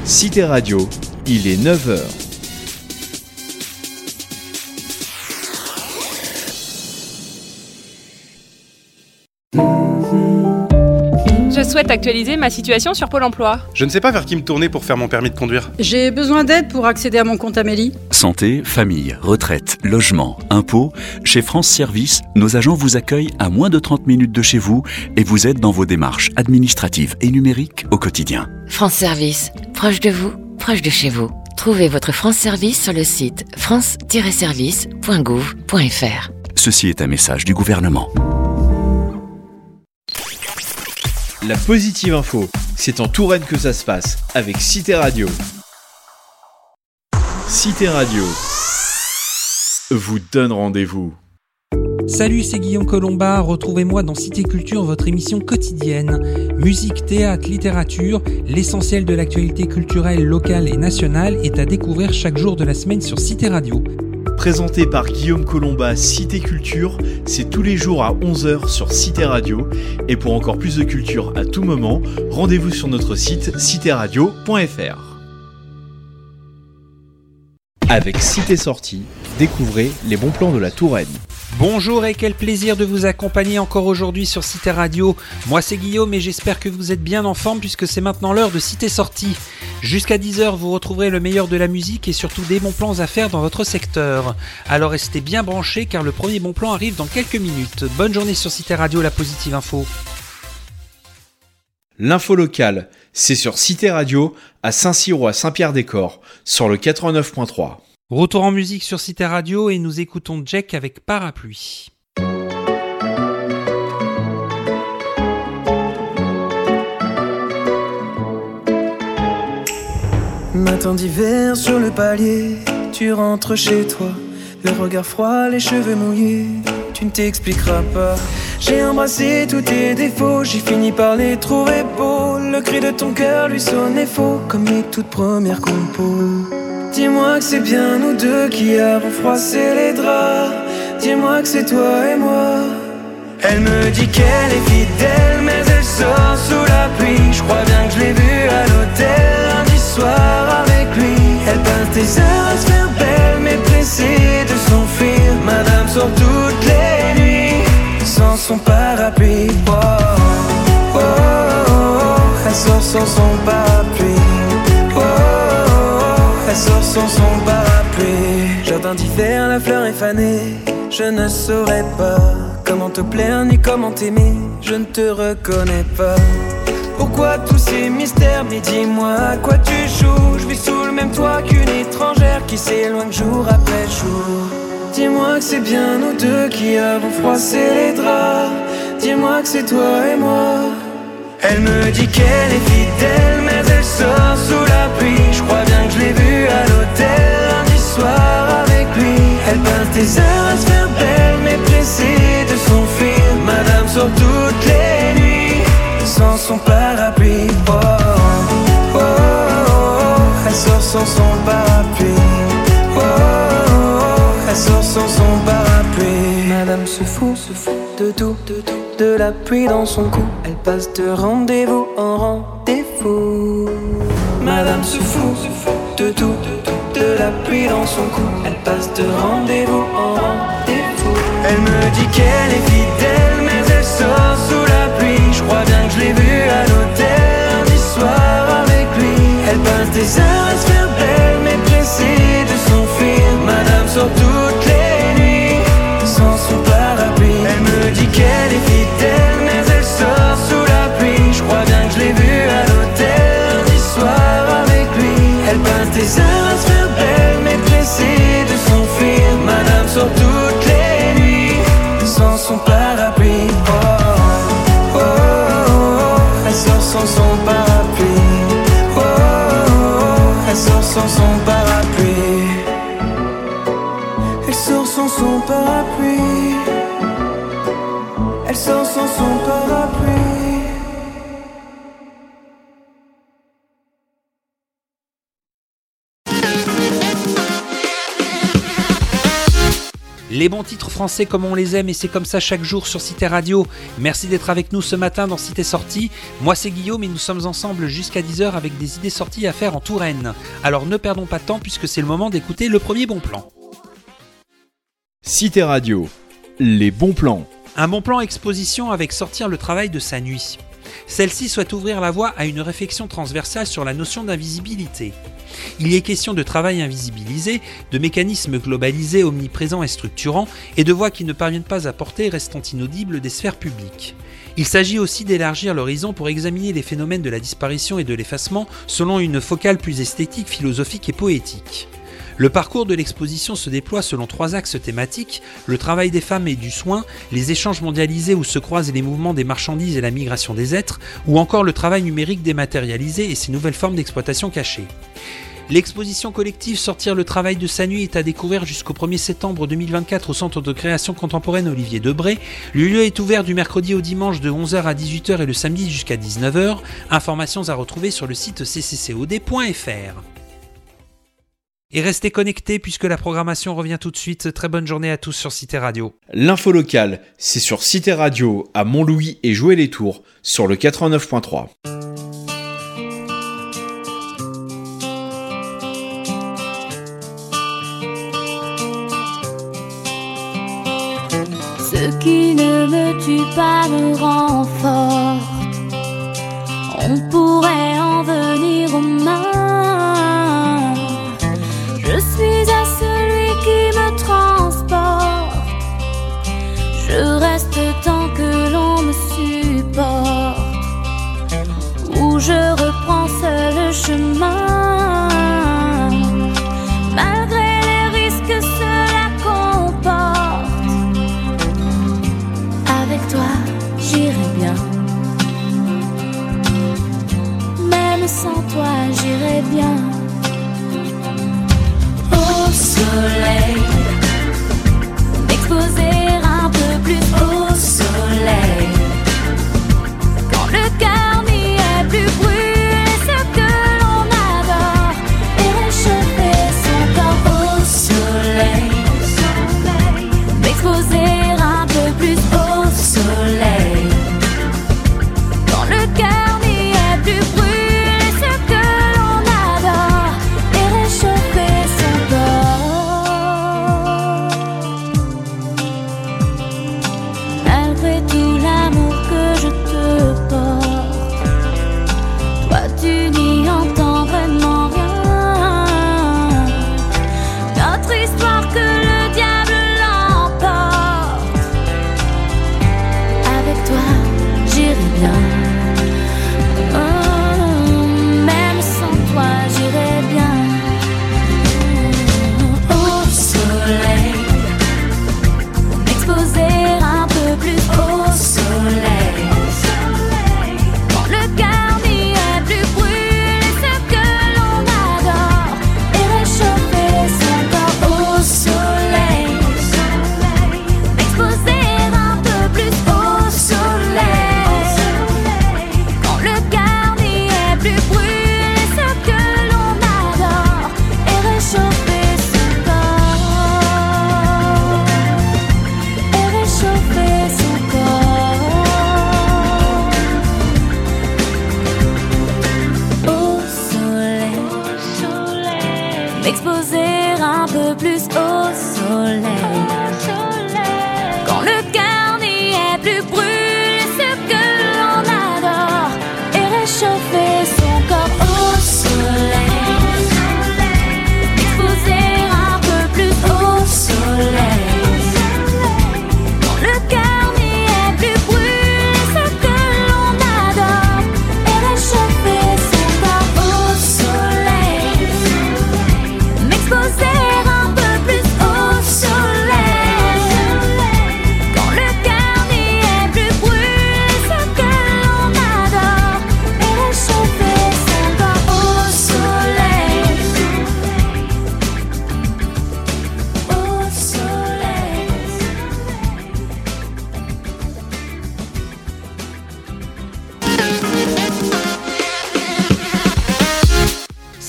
Cité Radio, il est 9h. Je souhaite actualiser ma situation sur Pôle emploi. Je ne sais pas vers qui me tourner pour faire mon permis de conduire. J'ai besoin d'aide pour accéder à mon compte Amélie. Santé, famille, retraite, logement, impôts. Chez France Service, nos agents vous accueillent à moins de 30 minutes de chez vous et vous aident dans vos démarches administratives et numériques au quotidien. France Service, proche de vous, proche de chez vous. Trouvez votre France Service sur le site france-service.gouv.fr. Ceci est un message du gouvernement. La positive info, c'est en Touraine que ça se passe, avec Cité Radio. Cité Radio vous donne rendez-vous. Salut, c'est Guillaume Colomba, retrouvez-moi dans Cité Culture, votre émission quotidienne. Musique, théâtre, littérature, l'essentiel de l'actualité culturelle locale et nationale est à découvrir chaque jour de la semaine sur Cité Radio. Présenté par Guillaume Colomba, Cité Culture, c'est tous les jours à 11h sur Cité Radio. Et pour encore plus de culture à tout moment, rendez-vous sur notre site citéradio.fr. Avec Cité Sortie, découvrez les bons plans de la Touraine. Bonjour et quel plaisir de vous accompagner encore aujourd'hui sur Cité Radio. Moi c'est Guillaume et j'espère que vous êtes bien en forme puisque c'est maintenant l'heure de Cité Sortie. Jusqu'à 10h, vous retrouverez le meilleur de la musique et surtout des bons plans à faire dans votre secteur. Alors restez bien branchés car le premier bon plan arrive dans quelques minutes. Bonne journée sur Cité Radio, la positive info. L'info locale, c'est sur Cité Radio à Saint-Cyr ou à Saint-Pierre-des-Corps, sur le 89.3. Retour en musique sur Cité Radio et nous écoutons Jack avec Parapluie. Matin d'hiver sur le palier, tu rentres chez toi, le regard froid, les cheveux mouillés, tu ne t'expliqueras pas. J'ai embrassé tous tes défauts, j'ai fini par les trouver beaux. Le cri de ton cœur lui sonnait faux, comme les toutes premières compos. Dis-moi que c'est bien nous deux qui avons froissé les draps. Dis-moi que c'est toi et moi. Elle me dit qu'elle est fidèle, mais elle sort sous la pluie. Je crois bien que je l'ai vue à l'hôtel lundi soir avec lui. Elle passe des heures à se faire belle, mais pressée de s'enfuir. Madame sort toutes les nuits sans son parapluie. Oh, oh, oh, oh. Elle sort sans son parapluie. Oh, oh, oh. Elle sort sans son parapluie. Jardin d'hiver, la fleur est fanée. Je ne saurais pas comment te plaire ni comment t'aimer. Je ne te reconnais pas. Pourquoi tous ces mystères? Mais dis-moi à quoi tu joues. Je vis sous le même toit qu'une étrangère qui s'éloigne jour après jour. Dis-moi que c'est bien nous deux qui avons froissé les draps. Dis-moi que c'est toi et moi. Elle me dit qu'elle est fidèle, mais elle sort sous la pluie. Je crois bien que je l'ai vue à l'hôtel lundi soir avec lui. Elle passe des heures à se faire belle, mais pressée de s'enfuir. Madame sort toutes les nuits sans son parapluie. Oh, oh, oh, oh. Elle sort sans son parapluie. Oh, oh, oh. Elle sort sans son parapluie. Madame se fout de tout, de la pluie dans son cou. Elle passe de rendez-vous en rendez-vous. Madame se fout de tout, de la pluie dans son cou. Elle passe de rendez-vous en rendez-vous. Elle me dit qu'elle est fidèle, mais elle sort sous la pluie. Je crois bien que je l'ai vue à l'hôtel lundi soir avec lui. Elle passe des heures à se faire belle, mais pressée de s'enfuir. Madame sort toutes les nuits sans son parapluie. Elle me dit qu'elle est fidèle, mais elle sort sous la pluie. Je crois bien que je l'ai vue à l'hôtel lundi soir avec lui. Elle passe des heures à se faire belle, mais pressée de s'enfuir. Madame sort toutes les nuits sans son parapluie. Oh, oh, oh, oh. Elle sort sans son parapluie. Oh, oh, oh. Elle sort sans son parapluie. Elle sort sans son parapluie. Elle sort sans son parapluie. Les bons titres français comme on les aime et c'est comme ça chaque jour sur Cité Radio. Merci d'être avec nous ce matin dans Cité Sortie. Moi c'est Guillaume et nous sommes ensemble jusqu'à 10h avec des idées sorties à faire en Touraine. Alors ne perdons pas de temps puisque c'est le moment d'écouter le premier bon plan. Cité Radio, les bons plans. Un bon plan exposition avec sortir le travail de sa nuit. Celle-ci souhaite ouvrir la voie à une réflexion transversale sur la notion d'invisibilité. Il y est question de travail invisibilisé, de mécanismes globalisés, omniprésents et structurants, et de voix qui ne parviennent pas à porter, restant inaudibles des sphères publiques. Il s'agit aussi d'élargir l'horizon pour examiner les phénomènes de la disparition et de l'effacement selon une focale plus esthétique, philosophique et poétique. Le parcours de l'exposition se déploie selon 3 axes thématiques, le travail des femmes et du soin, les échanges mondialisés où se croisent les mouvements des marchandises et la migration des êtres, ou encore le travail numérique dématérialisé et ses nouvelles formes d'exploitation cachée. L'exposition collective Sortir le travail de sa nuit est à découvrir jusqu'au 1er septembre 2024 au Centre de création contemporaine Olivier Debré. Le lieu est ouvert du mercredi au dimanche de 11h à 18h et le samedi jusqu'à 19h. Informations à retrouver sur le site cccod.fr. Et restez connectés puisque la programmation revient tout de suite. Très bonne journée à tous sur Cité Radio. L'info locale, c'est sur Cité Radio à Montlouis et Joué-les-Tours sur le 89.3. Ce qui ne me tue pas me rend forte. On pourrait en venir aux mains. Je suis à celui qui me transporte. Je reste tant que l'on me supporte. Où je reprends seul le chemin. Malgré les risques que cela comporte. Avec toi, j'irai bien. Même sans toi, j'irai bien. Au soleil, m'exposer un peu plus au soleil. Quand le cœur n'y est plus, brûler ce que l'on adore et réchauffer son corps au soleil. M'exposer un peu plus au soleil. Quand le cœur n'y est plus, brûler ce que l'on adore.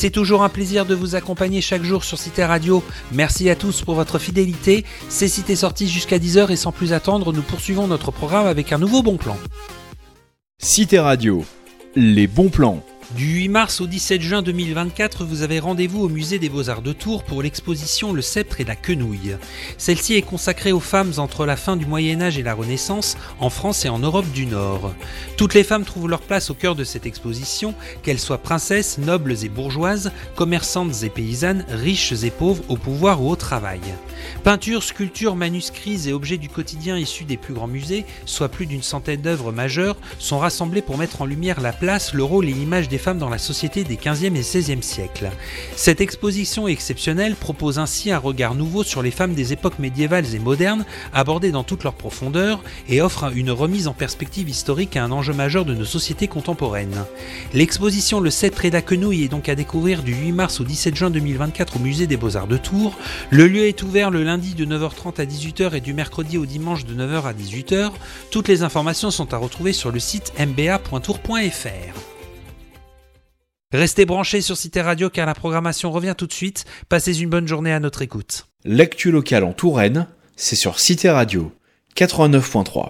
C'est toujours un plaisir de vous accompagner chaque jour sur Cité Radio. Merci à tous pour votre fidélité. C'est Cité sortie jusqu'à 10h et sans plus attendre, nous poursuivons notre programme avec un nouveau bon plan. Cité Radio, les bons plans. Du 8 mars au 17 juin 2024, vous avez rendez-vous au musée des Beaux-Arts de Tours pour l'exposition Le Sceptre et la Quenouille. Celle-ci est consacrée aux femmes entre la fin du Moyen-Âge et la Renaissance, en France et en Europe du Nord. Toutes les femmes trouvent leur place au cœur de cette exposition, qu'elles soient princesses, nobles et bourgeoises, commerçantes et paysannes, riches et pauvres, au pouvoir ou au travail. Peintures, sculptures, manuscrits et objets du quotidien issus des plus grands musées, soit plus d'une centaine d'œuvres majeures, sont rassemblés pour mettre en lumière la place, le rôle et l'image des femmes dans la société des 15e et 16e siècles. Cette exposition exceptionnelle propose ainsi un regard nouveau sur les femmes des époques médiévales et modernes, abordées dans toute leur profondeur, et offre une remise en perspective historique à un enjeu majeur de nos sociétés contemporaines. L'exposition Le Sceptre et la Quenouille est donc à découvrir du 8 mars au 17 juin 2024 au musée des Beaux-Arts de Tours. Le lieu est ouvert le lundi de 9h30 à 18h et du mercredi au dimanche de 9h à 18h. Toutes les informations sont à retrouver sur le site mba.tours.fr. Restez branchés sur Cité Radio car la programmation revient tout de suite. Passez une bonne journée à notre écoute. L'actu locale en Touraine, c'est sur Cité Radio 89.3.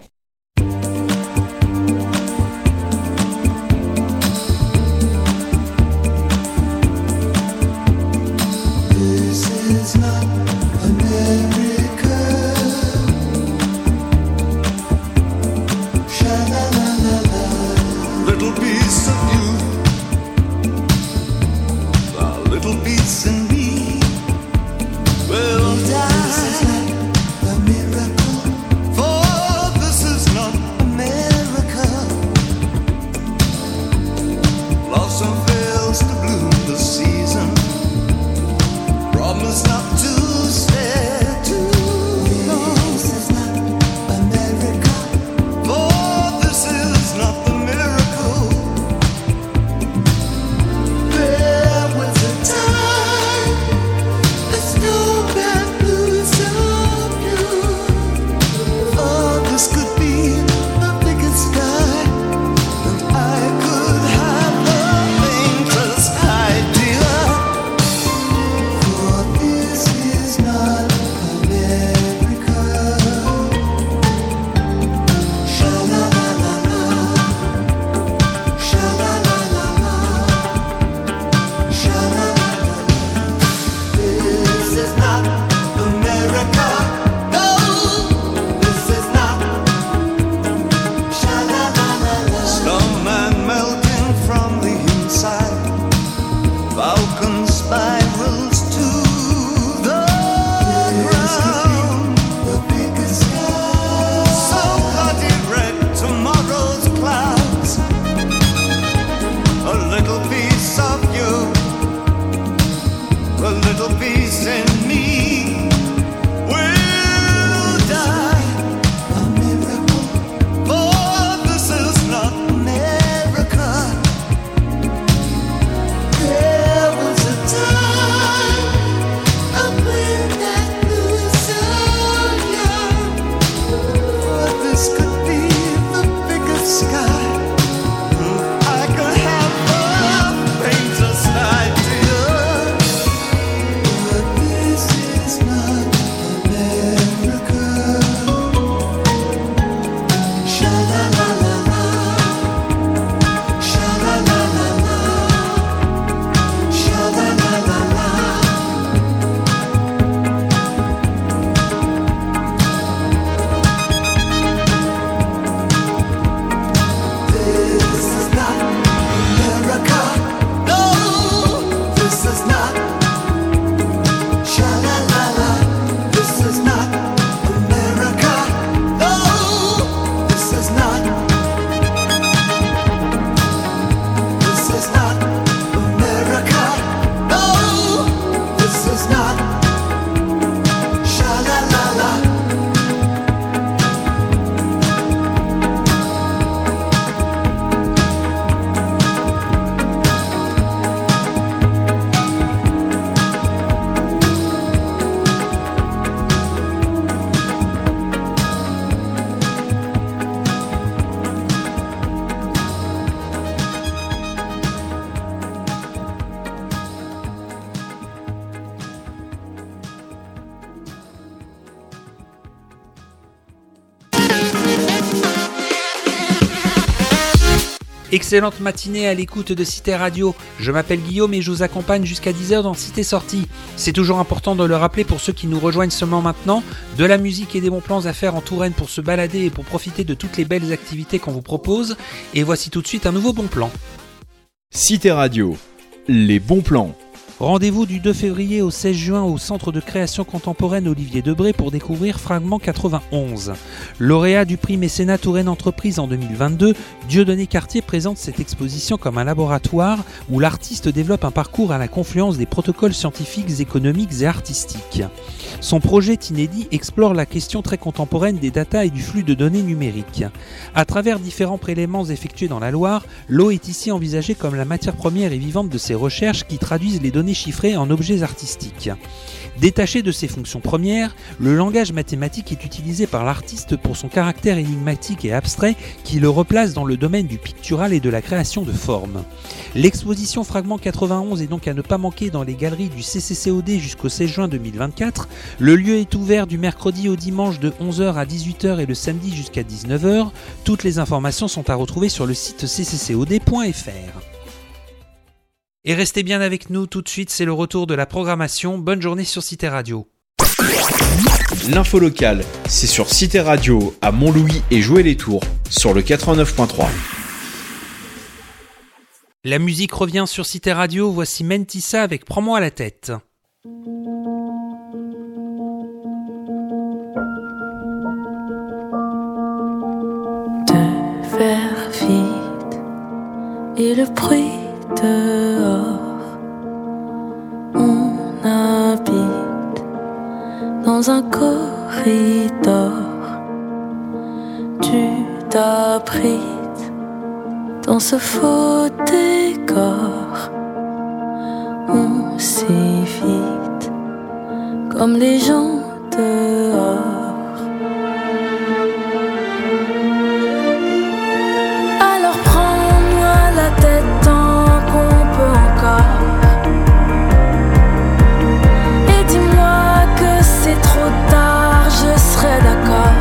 This is Excellente matinée à l'écoute de Cité Radio. Je m'appelle Guillaume et je vous accompagne jusqu'à 10h dans Cité Sortie. C'est toujours important de le rappeler pour ceux qui nous rejoignent seulement maintenant, de la musique et des bons plans à faire en Touraine pour se balader et pour profiter de toutes les belles activités qu'on vous propose. Et voici tout de suite un nouveau bon plan. Cité Radio, les bons plans. Rendez-vous du 2 février au 16 juin au Centre de création contemporaine Olivier Debré pour découvrir Fragment 91. Lauréat du prix Mécénat Touraine Entreprise en 2022, Dieudonné Cartier présente cette exposition comme un laboratoire où l'artiste développe un parcours à la confluence des protocoles scientifiques, économiques et artistiques. Son projet inédit explore la question très contemporaine des data et du flux de données numériques. À travers différents prélèvements effectués dans la Loire, l'eau est ici envisagée comme la matière première et vivante de ses recherches qui traduisent les données chiffrées en objets artistiques. Détaché de ses fonctions premières, le langage mathématique est utilisé par l'artiste pour son caractère énigmatique et abstrait qui le replace dans le domaine du pictural et de la création de formes. L'exposition Fragment 91 est donc à ne pas manquer dans les galeries du CCCOD jusqu'au 16 juin 2024. Le lieu est ouvert du mercredi au dimanche de 11h à 18h et le samedi jusqu'à 19h. Toutes les informations sont à retrouver sur le site cccod.fr. Et restez bien avec nous, tout de suite c'est le retour de la programmation. Bonne journée sur Cité Radio. L'info locale, c'est sur Cité Radio à Montlouis et Joué-les-Tours sur le 89.3. La musique revient sur Cité Radio, voici Mentissa avec Prends-moi la tête. De faire vite et le bruit dehors, on habite dans un corridor, tu t'abrites dans ce faux décor, on s'évite comme les gens dehors. Alors prends-moi la tête tant qu'on peut encore, et dis-moi que c'est trop tard, je serai d'accord.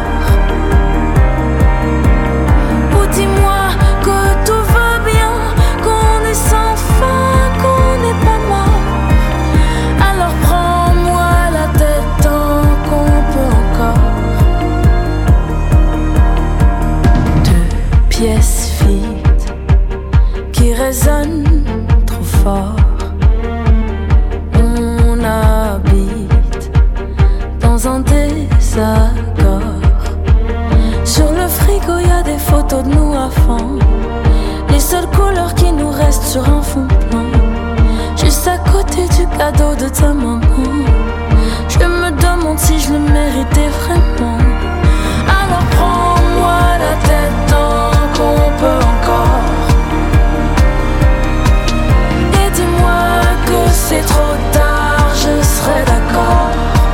Ou dis-moi que tout va bien, qu'on est sans fin, qu'on n'est pas mort. Alors prends-moi la tête tant qu'on peut encore. Deux pièces vides qui résonnent trop fort. On habite dans un désaccord. Sur le frigo y a des photos de nous à fond, les seules couleurs qui nous restent sur un fond blanc, juste à côté du cadeau de ta maman. Je me demande si je le méritais vraiment. Alors prends-moi la tête tant qu'on peut encore, et dis-moi que c'est trop tard, je serai d'accord.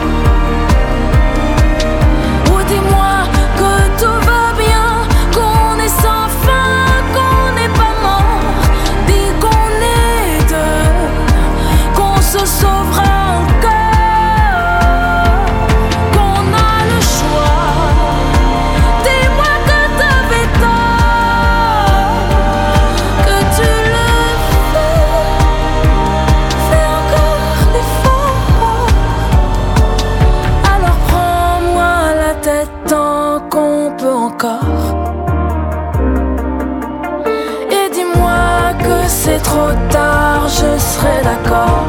Ou dis-moi que tout va bien, qu'on est sans fin, qu'on n'est pas mort. Dis qu'on est deux, qu'on se sauvera encore, qu'on a le choix. Dis-moi que t'avais tort, que tu le fais encore l'effort. Alors prends-moi la tête tant qu'on peut encore, et dis-moi que c'est trop tard, je serai d'accord.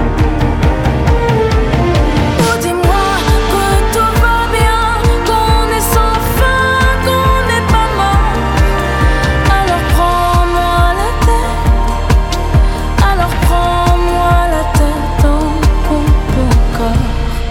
Ou dis-moi que tout va bien, qu'on est sans fin, qu'on n'est pas mort. Alors prends-moi la tête, alors prends-moi la tête tant qu'on peut encore.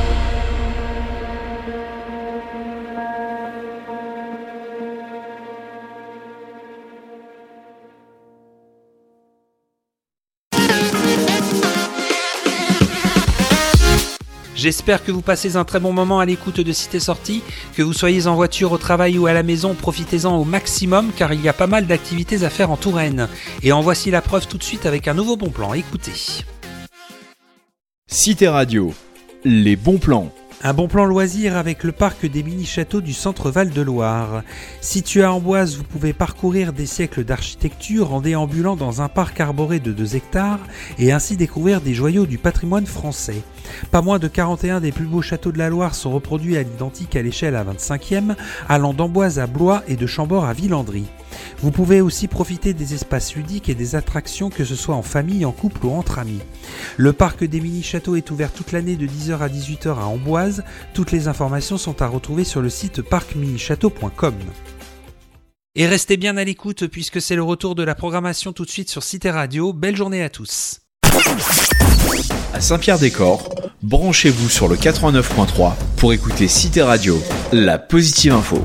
J'espère que vous passez un très bon moment à l'écoute de Cité Sortie, que vous soyez en voiture, au travail ou à la maison, profitez-en au maximum car il y a pas mal d'activités à faire en Touraine. Et en voici la preuve tout de suite avec un nouveau bon plan, écoutez. Cité Radio, les bons plans. Un bon plan loisir avec le parc des mini-châteaux du centre Val-de-Loire. Situé à Amboise, vous pouvez parcourir des siècles d'architecture en déambulant dans un parc arboré de 2 hectares et ainsi découvrir des joyaux du patrimoine français. Pas moins de 41 des plus beaux châteaux de la Loire sont reproduits à l'identique à l'échelle à 25e, allant d'Amboise à Blois et de Chambord à Villandry. Vous pouvez aussi profiter des espaces ludiques et des attractions, que ce soit en famille, en couple ou entre amis. Le parc des mini-châteaux est ouvert toute l'année de 10h à 18h à Amboise. Toutes les informations sont à retrouver sur le site parcminichâteau.com. Et restez bien à l'écoute puisque c'est le retour de la programmation tout de suite sur Cité Radio. Belle journée à tous. À Saint-Pierre-des-Corps, branchez-vous sur le 89.3 pour écouter Cité Radio, la positive info.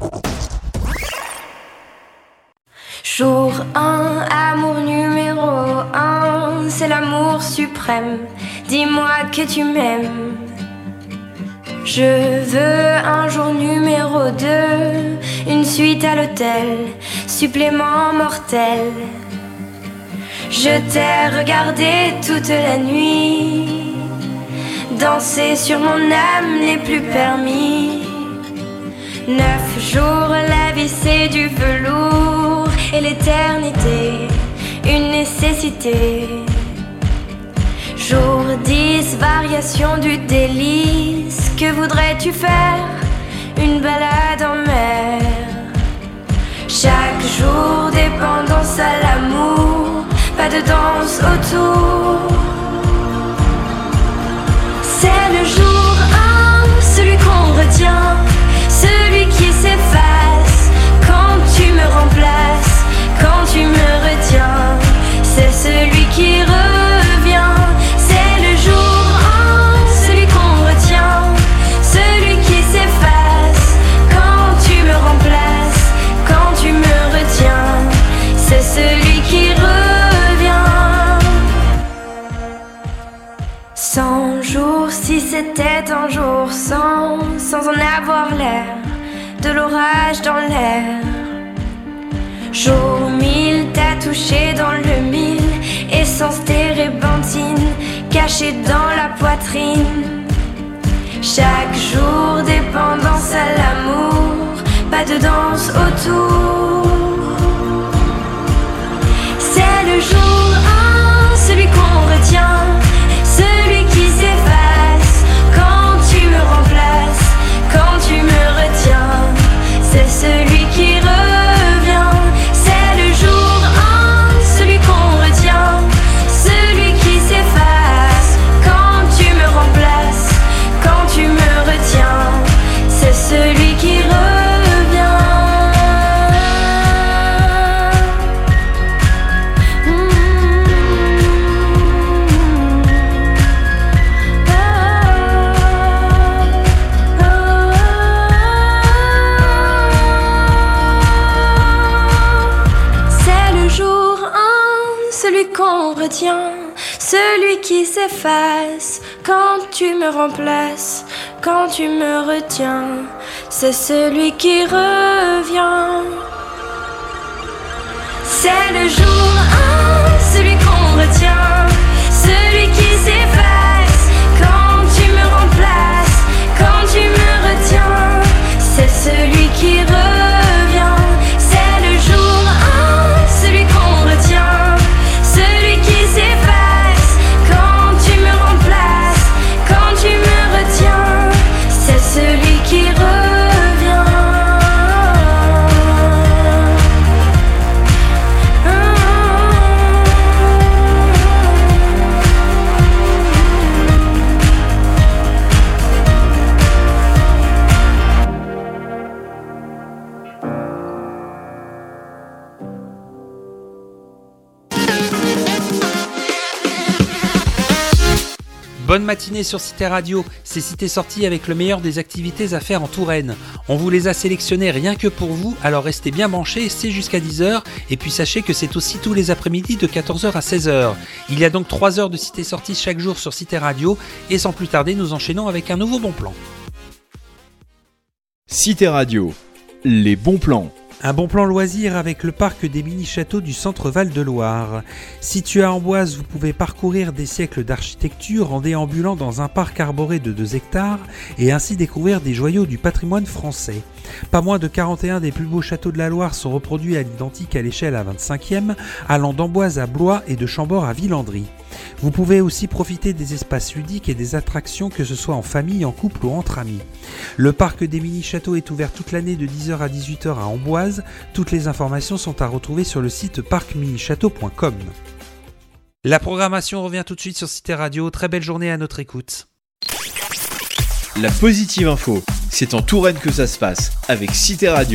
Jour 1, amour numéro 1, c'est l'amour suprême. Dis-moi que tu m'aimes. Je veux un jour numéro 2, une suite à l'hôtel, supplément mortel. Je t'ai regardé toute la nuit, danser sur mon âme n'est plus permis. 9 jours, la vie c'est du velours et l'éternité, une nécessité. Jour 10, variation du délice, que voudrais-tu faire? Une balade en mer. Chaque jour, dépendance à l'amour, pas de danse autour. C'est le jour 1, celui qu'on retient, celui qui s'efface quand tu me remplaces, quand tu me retiens. C'est celui qui revient. C'est le jour 1, celui qu'on retient, celui qui s'efface quand tu me remplaces, quand tu me retiens. C'est celui qui revient. 100 jours, si c'était un jour sans en avoir l'air, de l'orage dans l'air. Jour 1000, t'as touché dans le 1000, essence térébenthine, cachée dans la poitrine. Chaque jour, dépendance à l'amour, pas de danse autour. C'est le jour 1, celui qu'on retient, celui qui s'efface quand tu me remplaces, quand tu me retiens. C'est celui qui revient. C'est le jour 1, celui qu'on retient, celui qui s'efface quand tu me remplaces, quand tu me retiens. C'est celui qui revient. Qu'on retient, celui qui s'efface quand tu me remplaces, quand tu me retiens. C'est celui qui revient. C'est le jour 1, celui qu'on retient, celui qui s'efface quand tu me remplaces, quand tu me retiens. C'est celui qui revient. C'est le jour 1, celui qu'on retient, celui qui s'efface quand tu me remplaces, quand tu me retiens. C'est celui qui revient. Bonne matinée sur Cité Radio, c'est Cité Sortie avec le meilleur des activités à faire en Touraine. On vous les a sélectionnées rien que pour vous, alors restez bien branchés, c'est jusqu'à 10h, et puis sachez que c'est aussi tous les après-midi de 14h à 16h. Il y a donc 3 heures de Cité Sortie chaque jour sur Cité Radio, et sans plus tarder, nous enchaînons avec un nouveau bon plan. Cité Radio, les bons plans. Un bon plan loisir avec le parc des mini-châteaux du centre Val-de-Loire. Situé à Amboise, vous pouvez parcourir des siècles d'architecture en déambulant dans un parc arboré de 2 hectares et ainsi découvrir des joyaux du patrimoine français. Pas moins de 41 des plus beaux châteaux de la Loire sont reproduits à l'identique à l'échelle à 25e, allant d'Amboise à Blois et de Chambord à Villandry. Vous pouvez aussi profiter des espaces ludiques et des attractions, que ce soit en famille, en couple ou entre amis. Le parc des mini-châteaux est ouvert toute l'année de 10h à 18h à Amboise. Toutes les informations sont à retrouver sur le site parcminichâteau.com. La programmation revient tout de suite sur Cité Radio. Très belle journée à notre écoute. La positive info, c'est en Touraine que ça se passe, avec Cité Radio.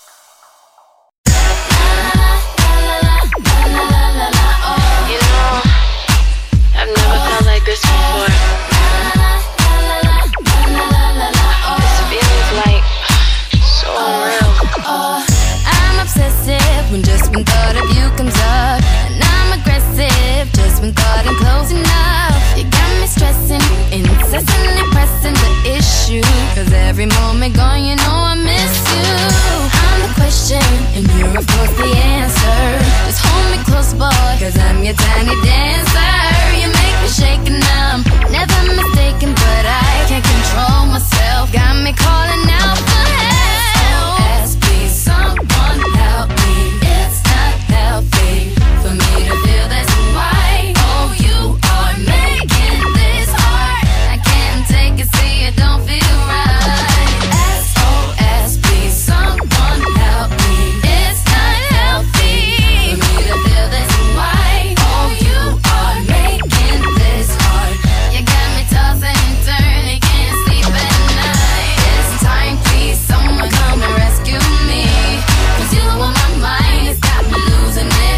When just one thought of you comes up, and I'm aggressive just when thought I'm close enough. You got me stressing, incessantly pressing the issue, cause every moment gone you know I miss you. I'm the question, and you're of course the answer. Just hold me close boy, cause I'm your tiny dancer. You make me shake and I'm never mistaken, but I can't control myself. Got me calling out for help. SOS, please someone help me. For me to feel this way. Oh, you are making this hard. I can't take it, see it don't feel right. SOS, please someone help me. It's not healthy for me to feel this way. Oh, you are making this hard. You got me tossing and turning, can't sleep at night. It's time, please someone come and rescue me, cause you on my mind, it's got me losing it.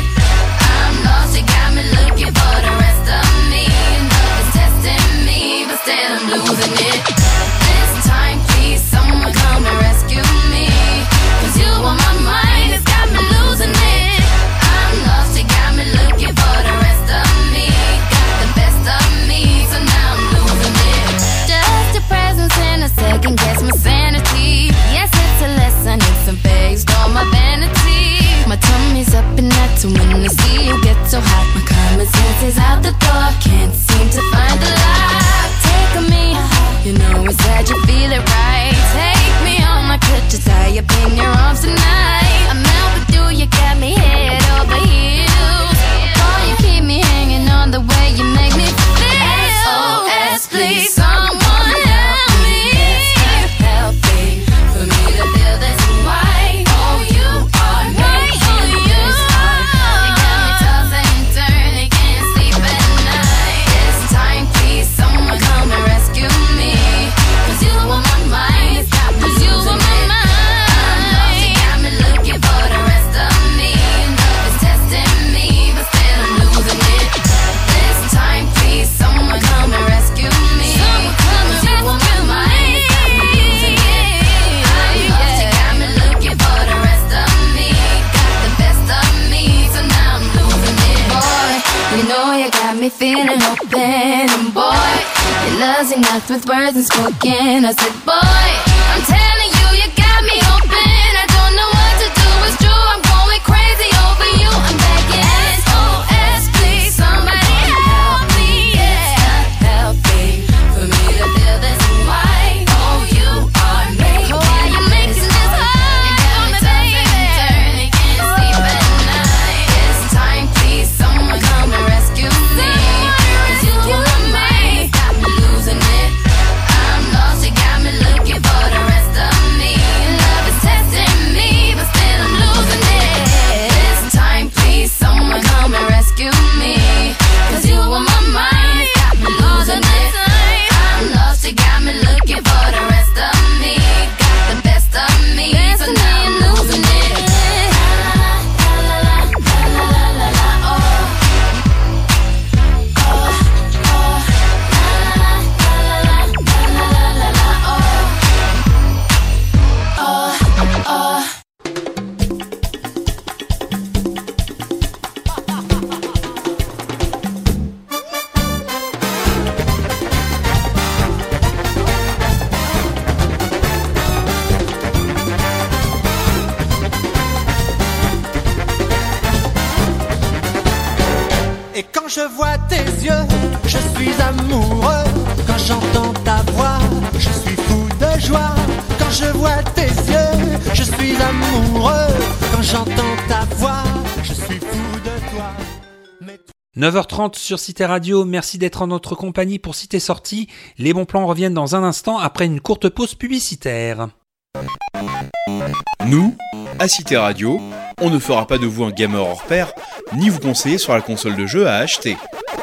You got me looking for the rest of me. Love is testing me, but still I'm losing it. This time, please, someone come and rescue me, cause you on my mind, it's got me losing it. I'm lost, you got me looking for the rest of me. Got the best of me, so now I'm losing it. Just your presence and a second guess my sanity. Yes, it's a lesson, it's a phase, all my vanity. My tummy's up and that's when I see you get so hot. My common sense is out the door, can't seem to find the lock. Take me, you know inside you feel it right. Take me on, I could just tie up in your arms tonight. I'm out with you, you got me head over heels. Oh, you keep me hanging on the way you make me feel. SOS, please someone help me. It's not healthy for me to feel this way. Oh, you are making this hard. You got me tossing and turning, can't sleep at night. This time, please, someone come and rescue me, cause you on my mind, it's got me losing it. I'm lost, you got me looking for the rest of me. Love is testing me, but still I'm losing it. This time, please, someone come and rescue me, cause you on my mind, it's got me losing it. I'm lost, you got me looking for the rest of me. Got the best of me, so now I'm losing it. Boy, you know you got me feeling open, and boy, your love's enough with words unspoken. I said, boy, I'm telling you, you got me open. I don't know what to do, it's true, I'm going crazy over you. I'm begging, SOS, please, somebody help me. It's not healthy for me to feel this way. Oh, you are making this hard. You got me tossing and turning, can't sleep at night. This time, please, someone come and rescue me, cause you on my mind, got me losing it. I'm lost, you got me looking for Et quand je vois tes yeux, je suis amoureux. Quand j'entends ta voix, je suis fou de joie. Quand je vois tes yeux, je suis amoureux. Quand j'entends ta voix, je suis fou de toi. 9h30 sur Cité Radio, merci d'être en notre compagnie pour Cité Sortie. Les bons plans reviennent dans un instant après une courte pause publicitaire. Nous, à Cité Radio, on ne fera pas de vous un gamer hors pair, ni vous conseiller sur la console de jeu à acheter.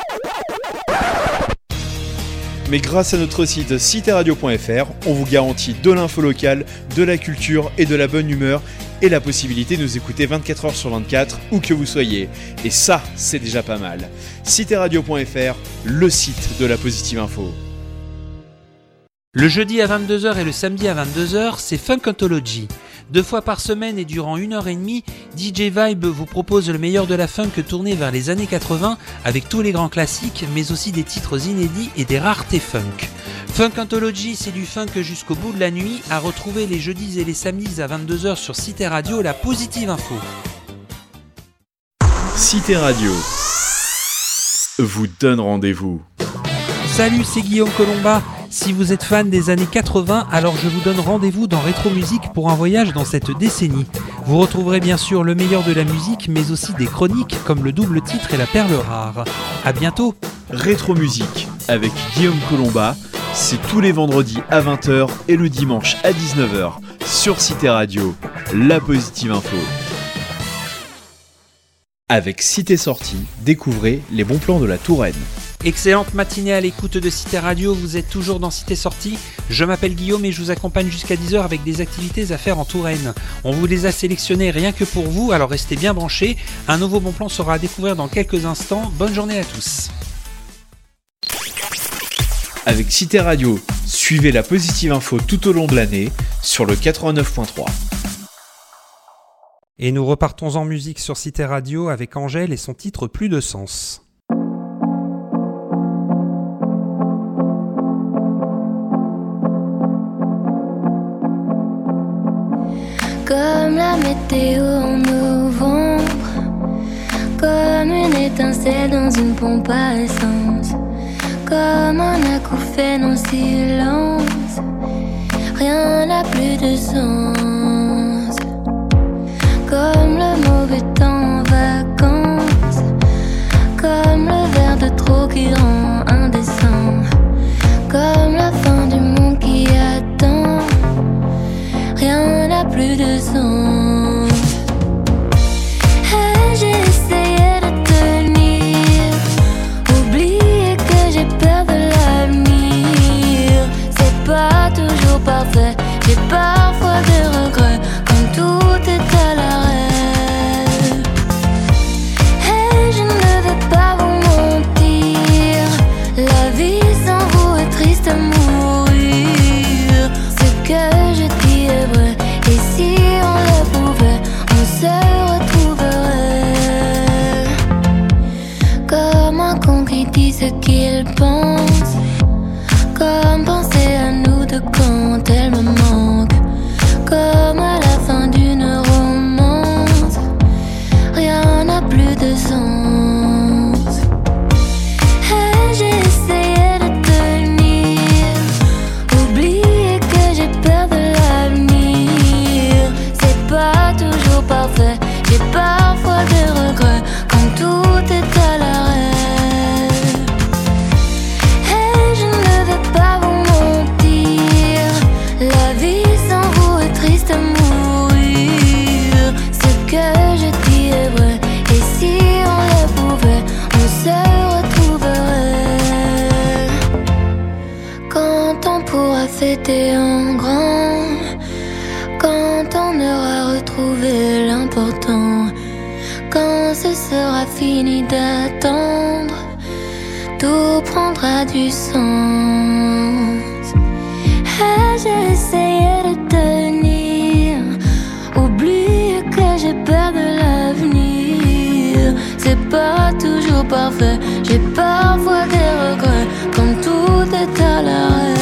Mais grâce à notre site citéradio.fr, on vous garantit de l'info locale, de la culture et de la bonne humeur, et la possibilité de nous écouter 24h sur 24, où que vous soyez. Et ça, c'est déjà pas mal. citéradio.fr, le site de la positive info. Le jeudi à 22h et le samedi à 22h, c'est Funkantology. 2 fois par semaine et durant 1h30, DJ Vibe vous propose le meilleur de la funk tournée vers les années 80 avec tous les grands classiques, mais aussi des titres inédits et des raretés funk. Funkantology, c'est du funk jusqu'au bout de la nuit, à retrouver les jeudis et les samedis à 22h sur Cité Radio, la positive info. Cité Radio vous donne rendez-vous. Salut, c'est Guillaume Colomba. Si vous êtes fan des années 80, alors je vous donne rendez-vous dans Rétro Musique pour un voyage dans cette décennie. Vous retrouverez bien sûr le meilleur de la musique, mais aussi des chroniques comme le double titre et la perle rare. À bientôt. Rétro Musique avec Guillaume Colomba, c'est tous les vendredis à 20h et le dimanche à 19h sur Cité Radio, la positive info. Avec Cité Sortie, découvrez les bons plans de la Touraine. Excellente matinée à l'écoute de Cité Radio, vous êtes toujours dans Cité Sortie. Je m'appelle Guillaume et je vous accompagne jusqu'à 10h avec des activités à faire en Touraine. On vous les a sélectionnées rien que pour vous, alors restez bien branchés. Un nouveau bon plan sera à découvrir dans quelques instants. Bonne journée à tous. Avec Cité Radio, suivez la positive info tout au long de l'année sur le 89.3. Et nous repartons en musique sur Cité Radio avec Angèle et son titre Plus de sens. Comme la météo en novembre, comme une étincelle dans une pompe à essence, comme un acouphène en silence, rien n'a plus de sens. Comme le mauvais temps en vacances, comme le verre de trop qui rend indécent, comme la fin du monde qui attend, rien n'a plus de sens. Et j'ai essayé de tenir, oublier que j'ai peur de l'avenir. C'est pas toujours parfait, j'ai parfois des regrets, quand tout est à l'arrêt. Et je ne veux pas vous mentir, la vie sans vous est triste à mourir. Ce que je dis est vrai, et si on le pouvait, on se retrouverait. Comme un con qui dit ce qu'il pense, comme penser à nous deux quand elle me manque, comme à la fin d'une romance, rien n'a plus de sens. Et j'ai essayé de tenir, oublier que j'ai peur de l'avenir. C'est pas toujours parfait, j'ai parfois des regrets, quand tout est à l'arrêt. Et je ne veux pas vous mentir, la vie sans vous est triste à mourir. Ce que je dis est vrai, et si on le pouvait, on se retrouverait. Quand on pourra fêter en grand, quand on aura retrouvé l'important, quand ce sera fini d'attendre, tout prendra du sens. Et j'ai essayé de tenir, oublier que j'ai peur de l'avenir. C'est pas toujours parfait, j'ai parfois des regrets, quand tout est à l'arrêt.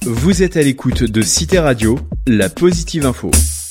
Vous êtes à l'écoute de Cité Radio, la positive info.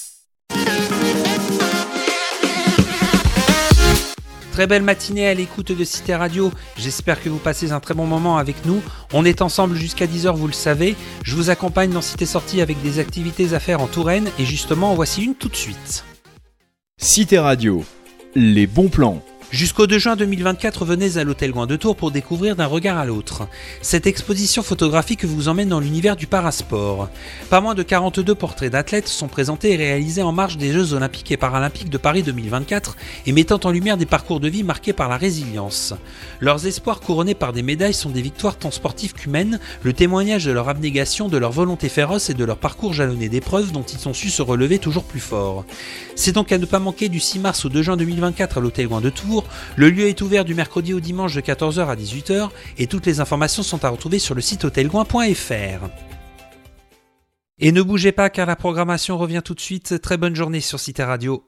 Très belle matinée à l'écoute de Cité Radio, j'espère que vous passez un très bon moment avec nous. On est ensemble jusqu'à 10h, vous le savez. Je vous accompagne dans Cité Sortie avec des activités à faire en Touraine et justement en voici une tout de suite. Cité Radio, les bons plans. Jusqu'au 2 juin 2024, venez à l'hôtel Gouin de Tours pour découvrir d'un regard à l'autre. Cette exposition photographique vous emmène dans l'univers du parasport. Pas moins de 42 portraits d'athlètes sont présentés et réalisés en marge des Jeux Olympiques et Paralympiques de Paris 2024 et mettant en lumière des parcours de vie marqués par la résilience. Leurs espoirs couronnés par des médailles sont des victoires tant sportives qu'humaines, le témoignage de leur abnégation, de leur volonté féroce et de leur parcours jalonné d'épreuves dont ils ont su se relever toujours plus fort. C'est donc à ne pas manquer du 6 mars au 2 juin 2024 à l'hôtel Gouin de Tours. Le lieu est ouvert du mercredi au dimanche de 14h à 18h et toutes les informations sont à retrouver sur le site hôtelgouin.fr. Et ne bougez pas car la programmation revient tout de suite. Très bonne journée sur Cité Radio.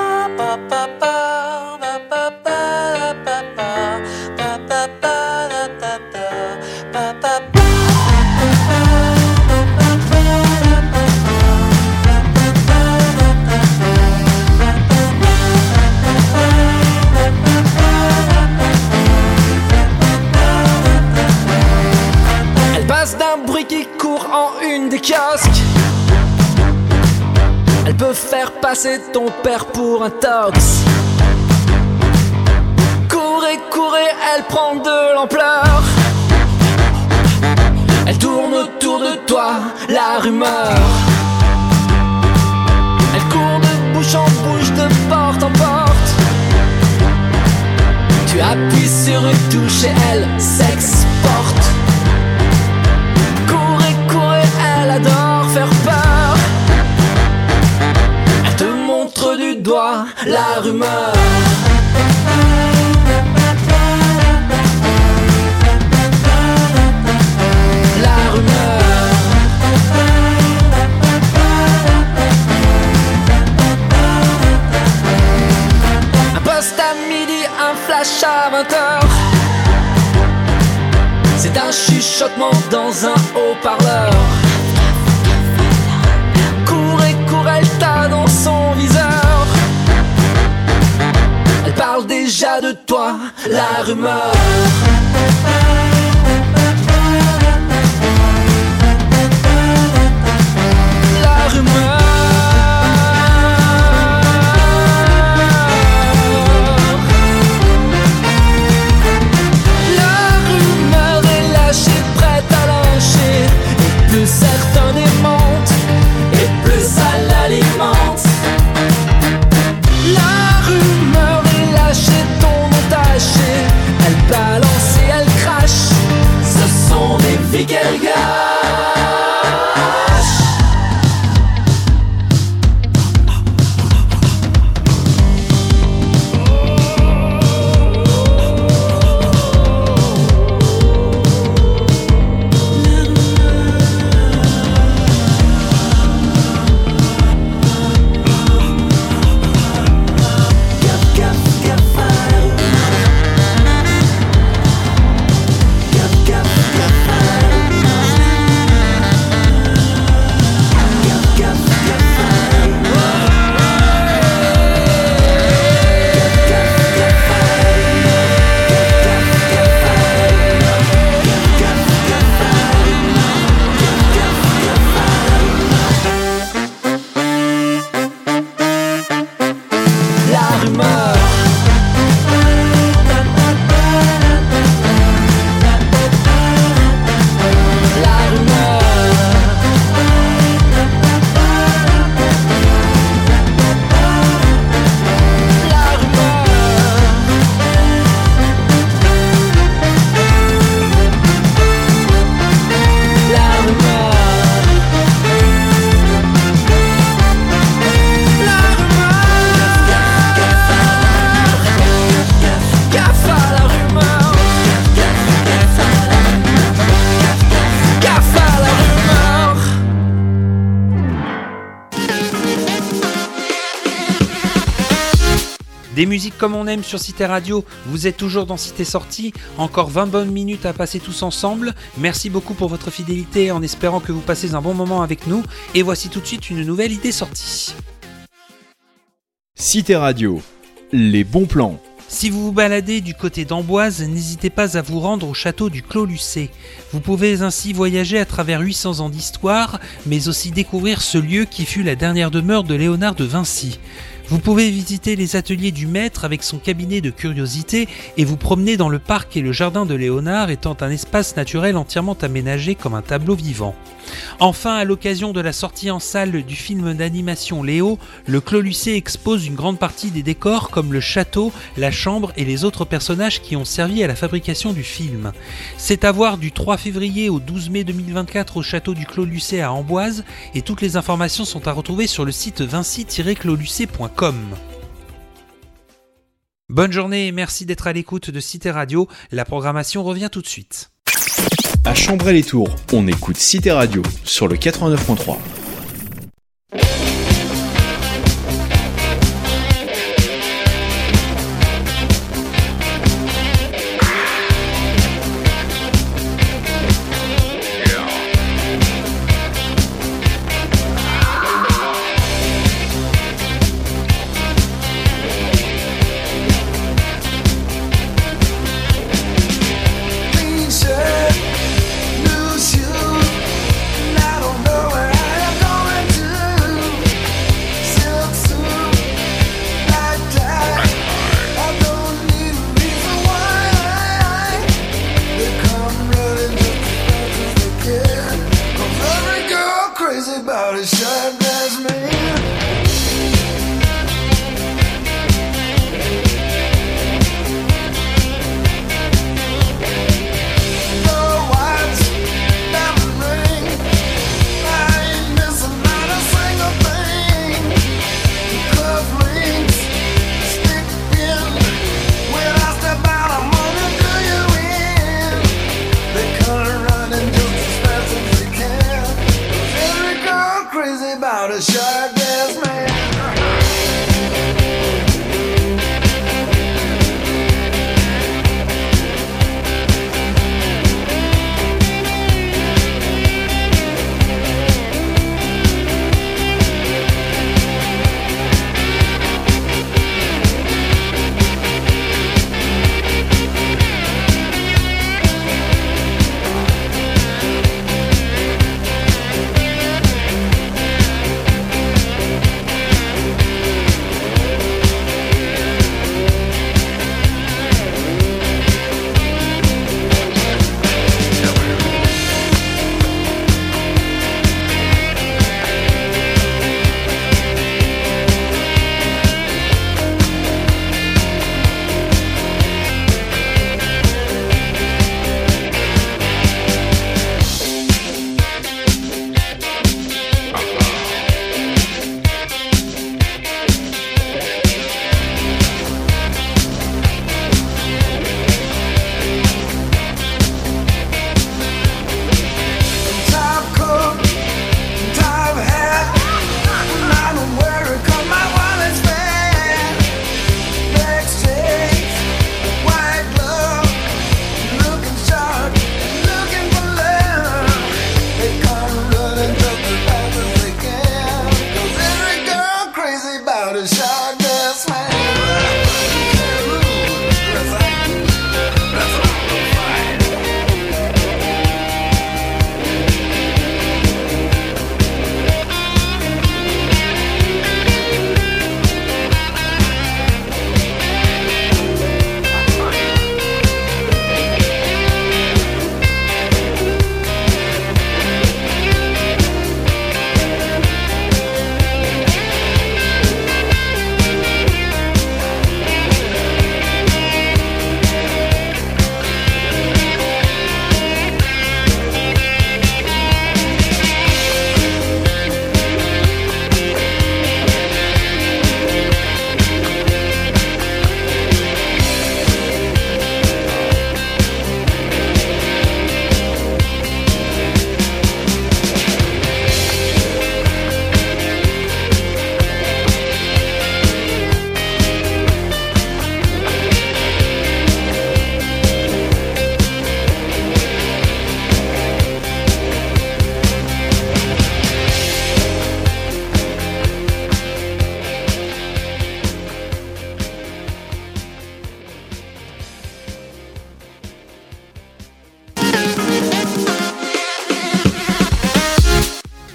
Qui court en une des kiosques. Elle peut faire passer ton père pour un tox. Courez, courez, elle prend de l'ampleur. Elle tourne autour de toi, la rumeur. Elle court de bouche en bouche, de porte en porte. Tu appuies sur une touche et elle s'exporte. Elle adore faire peur. Elle te montre du doigt la rumeur. La rumeur. Un poste à midi, un flash à 20h. C'est un chuchotement dans un haut-parleur. Elle t'a dans son viseur. Elle parle déjà de toi, la rumeur. La rumeur. La rumeur est lâchée, prête à lâcher. Et plus certains démentent, et plus ça l'alimente. La rumeur est lâchée, ton nom taché. Elle Des musiques comme on aime sur Cité Radio, vous êtes toujours dans Cité Sortie, encore 20 bonnes minutes à passer tous ensemble. Merci beaucoup pour votre fidélité en espérant que vous passez un bon moment avec nous. Et voici tout de suite une nouvelle idée sortie. Cité Radio, les bons plans. Si vous vous baladez du côté d'Amboise, n'hésitez pas à vous rendre au château du Clos Lucé. Vous pouvez ainsi voyager à travers 800 ans d'histoire, mais aussi découvrir ce lieu qui fut la dernière demeure de Léonard de Vinci. Vous pouvez visiter les ateliers du maître avec son cabinet de curiosités et vous promener dans le parc et le jardin de Léonard étant un espace naturel entièrement aménagé comme un tableau vivant. Enfin, à l'occasion de la sortie en salle du film d'animation Léo, le Clos Lucé expose une grande partie des décors comme le château, la chambre et les autres personnages qui ont servi à la fabrication du film. C'est à voir du 3 février au 12 mai 2024 au château du Clos Lucé à Amboise et toutes les informations sont à retrouver sur le site vinci-closlucé.com. Bonne journée et merci d'être à l'écoute de Cité Radio. La programmation revient tout de suite. À Chambray-les-Tours, on écoute Cité Radio sur le 89.3.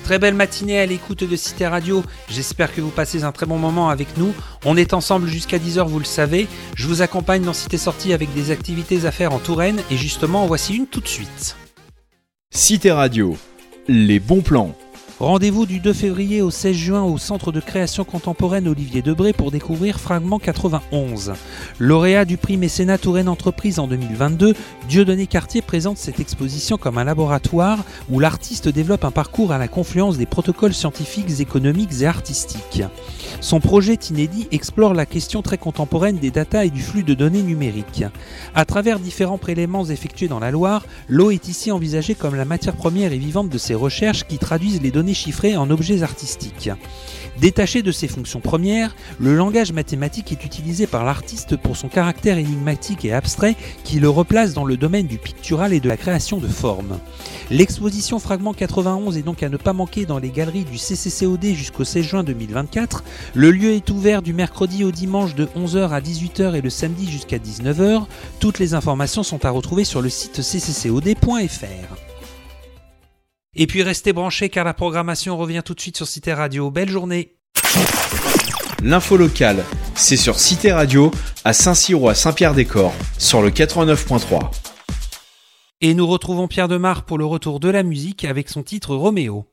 Très belle matinée à l'écoute de Cité Radio, j'espère que vous passez un très bon moment avec nous. On est ensemble jusqu'à 10h, vous le savez. Je vous accompagne dans Cité Sortie avec des activités à faire en Touraine et justement, en voici une tout de suite. Cité Radio, les bons plans. Rendez-vous du 2 février au 16 juin au Centre de création contemporaine Olivier Debré pour découvrir Fragment 91. Lauréat du prix Mécénat Touraine Entreprise en 2022, Dieudonné Cartier présente cette exposition comme un laboratoire où l'artiste développe un parcours à la confluence des protocoles scientifiques, économiques et artistiques. Son projet inédit explore la question très contemporaine des data et du flux de données numériques. À travers différents prélèvements effectués dans la Loire, l'eau est ici envisagée comme la matière première et vivante de ses recherches qui traduisent les données chiffrées en objets artistiques. Détaché de ses fonctions premières, le langage mathématique est utilisé par l'artiste pour son caractère énigmatique et abstrait qui le replace dans le domaine du pictural et de la création de formes. L'exposition Fragment 91 est donc à ne pas manquer dans les galeries du CCCOD jusqu'au 16 juin 2024. Le lieu est ouvert du mercredi au dimanche de 11h à 18h et le samedi jusqu'à 19h. Toutes les informations sont à retrouver sur le site cccod.fr. Et puis restez branchés car la programmation revient tout de suite sur Cité Radio. Belle journée. L'info locale, c'est sur Cité Radio à Saint-Cyr ou à Saint-Pierre-des-Corps sur le 89.3. Et nous retrouvons Pierre Demar pour le retour de la musique avec son titre Roméo.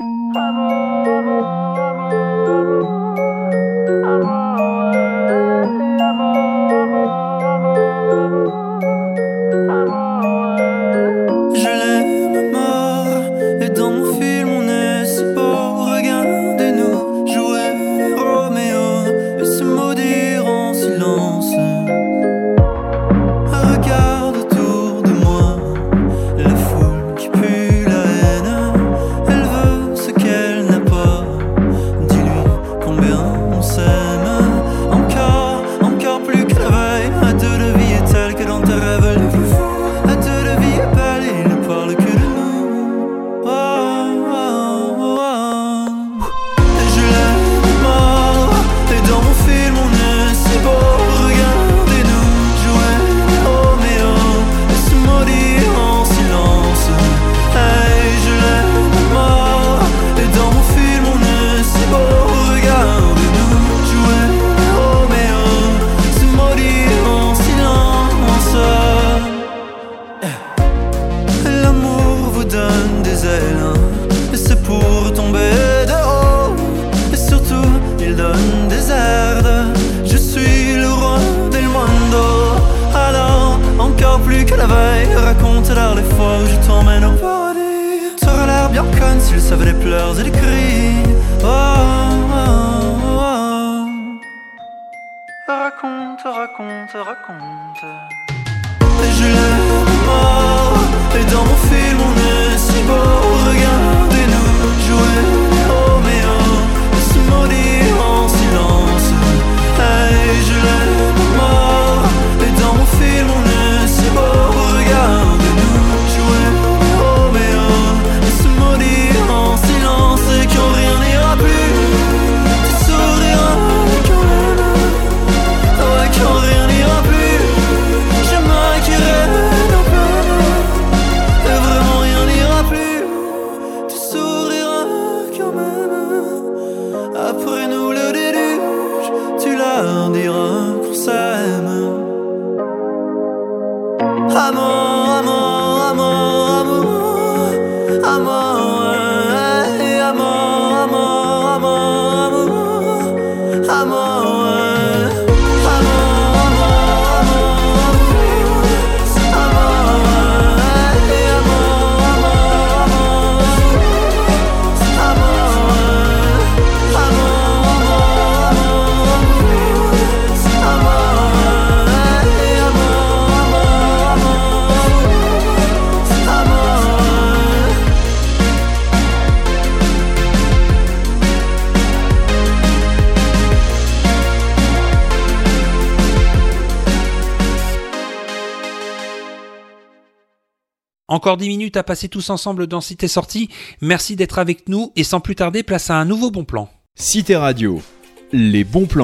Encore 10 minutes à passer tous ensemble dans Cité Sortie. Merci d'être avec nous et sans plus tarder, place à un nouveau bon plan. Cité Radio, les bons plans.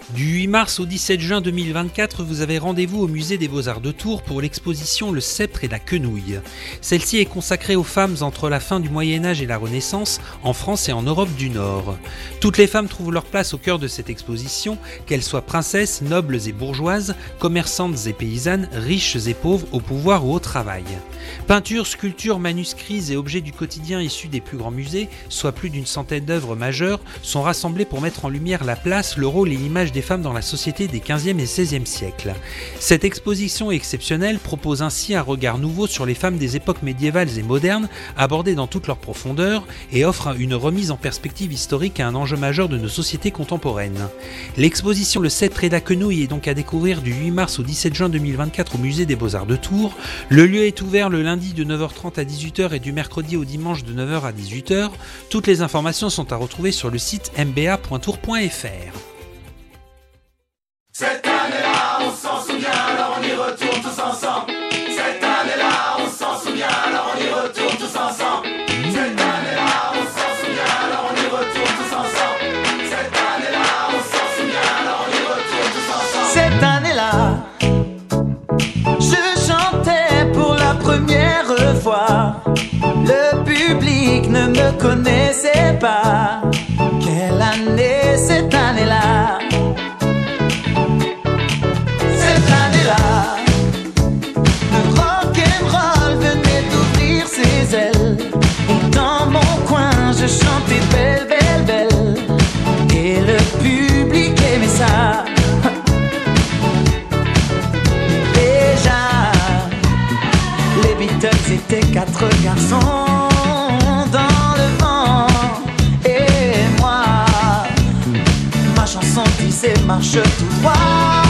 Du 8 mars au 17 juin 2024, vous avez rendez-vous au Musée des Beaux-Arts de Tours pour l'exposition Le Sceptre et la Quenouille. Celle-ci est consacrée aux femmes entre la fin du Moyen-Âge et la Renaissance, en France et en Europe du Nord. Toutes les femmes trouvent leur place au cœur de cette exposition, qu'elles soient princesses, nobles et bourgeoises, commerçantes et paysannes, riches et pauvres, au pouvoir ou au travail. Peintures, sculptures, manuscrits et objets du quotidien issus des plus grands musées, soit plus d'une centaine d'œuvres majeures, sont rassemblés pour mettre en lumière la place, le rôle et l'image des femmes dans la société des 15e et 16e siècles. Cette exposition exceptionnelle propose ainsi un regard nouveau sur les femmes des époques médiévales et modernes, abordées dans toute leur profondeur, et offre une remise en perspective historique à un enjeu majeur de nos sociétés contemporaines. L'exposition Le Sceptre et la Quenouille est donc à découvrir du 8 mars au 17 juin 2024 au Musée des Beaux-Arts de Tours. Le lieu est ouvert le lundi de 9h30 à 18h et du mercredi au dimanche de 9h à 18h. Toutes les informations sont à retrouver sur le site mba.tours.fr. Cette année-là, on s'en souvient, alors on y retourne tous ensemble. Cette année-là, on s'en souvient, alors on y retourne tous ensemble. Cette année-là, on s'en souvient, alors on y retourne tous ensemble. Cette année-là, on s'en souvient, alors on y retourne tous ensemble. Cette année-là, je chantais pour la première fois. Le public ne me connaissait pas. Quelle année, cette année-là? Le rock'n'roll venait d'ouvrir ses ailes. Et dans mon coin je chantais belle, belle, belle. Et le public aimait ça. Déjà, les Beatles étaient 4 garçons dans le vent. Et moi, ma chanson disait marche tout droit.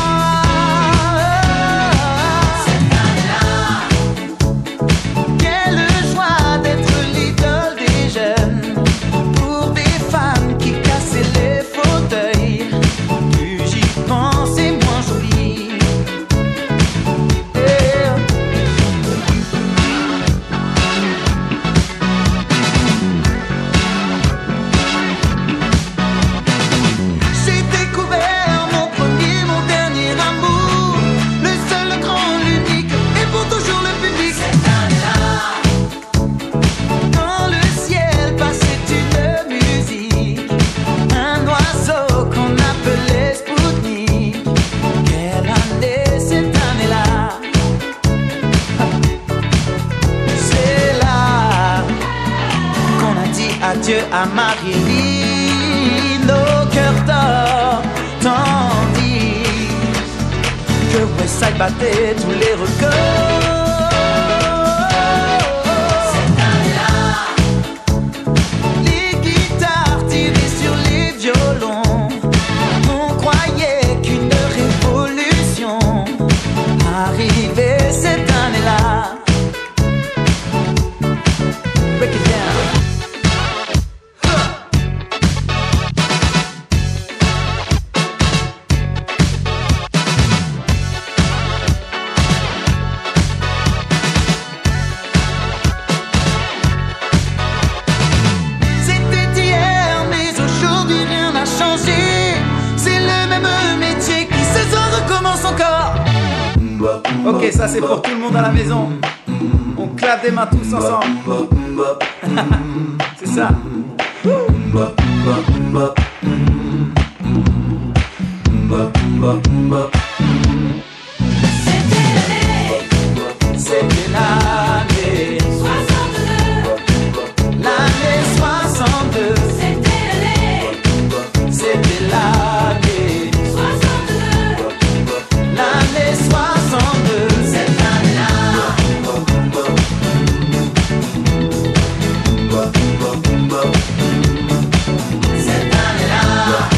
Adieu à Marie, nos cœurs d'or, tandis que Westside battait tous les records. Cette année-là, les guitares tirées sur les violons, on croyait qu'une révolution arrivait cette année-là. Break it down. Ok, ça c'est pour tout le monde à la maison. On clappe des mains tous ensemble. C'est ça. C'était l'année 62. L'année 62. C'était l'année 62. L'année 62. Cette année-là. Cette année-là.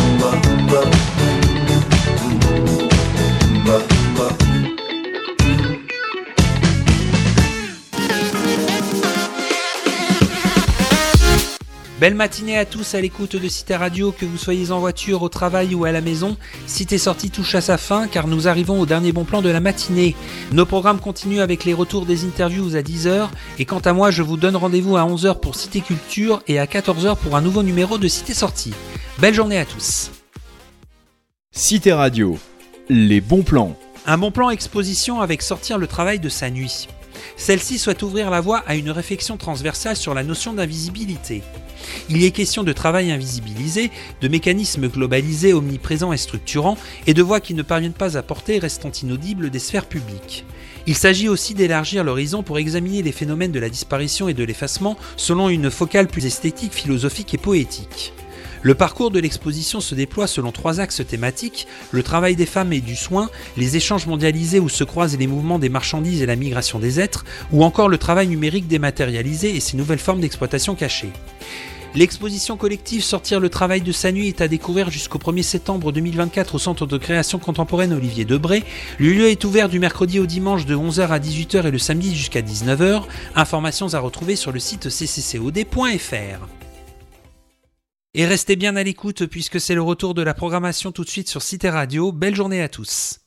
Belle matinée à tous à l'écoute de Cité Radio, que vous soyez en voiture, au travail ou à la maison. Cité Sortie touche à sa fin car nous arrivons au dernier bon plan de la matinée. Nos programmes continuent avec les retours des interviews à 10h et quant à moi je vous donne rendez-vous à 11h pour Cité Culture et à 14h pour un nouveau numéro de Cité Sortie. Belle journée à tous. Cité Radio, les bons plans. Un bon plan exposition avec sortir le travail de sa nuit. Celle-ci souhaite ouvrir la voie à une réflexion transversale sur la notion d'invisibilité. Il y est question de travail invisibilisé, de mécanismes globalisés, omniprésents et structurants, et de voix qui ne parviennent pas à porter, restant inaudibles des sphères publiques. Il s'agit aussi d'élargir l'horizon pour examiner les phénomènes de la disparition et de l'effacement selon une focale plus esthétique, philosophique et poétique. Le parcours de l'exposition se déploie selon 3 axes thématiques, le travail des femmes et du soin, les échanges mondialisés où se croisent les mouvements des marchandises et la migration des êtres, ou encore le travail numérique dématérialisé et ses nouvelles formes d'exploitation cachée. L'exposition collective Sortir le travail de sa nuit est à découvrir jusqu'au 1er septembre 2024 au Centre de création contemporaine Olivier Debré. Le lieu est ouvert du mercredi au dimanche de 11h à 18h et le samedi jusqu'à 19h. Informations à retrouver sur le site cccod.fr. Et restez bien à l'écoute puisque c'est le retour de la programmation tout de suite sur Cité Radio. Belle journée à tous.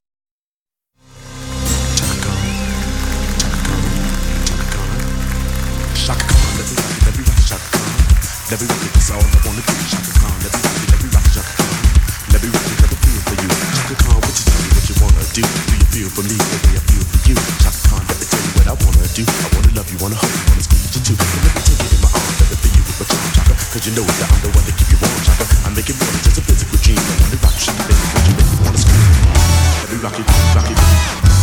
Cause you know that I'm the one that keep you warm, chaka. I make it more than just a physical dream. I wanna rock you, baby, what you make me wanna scream. Let me rock it, rock it.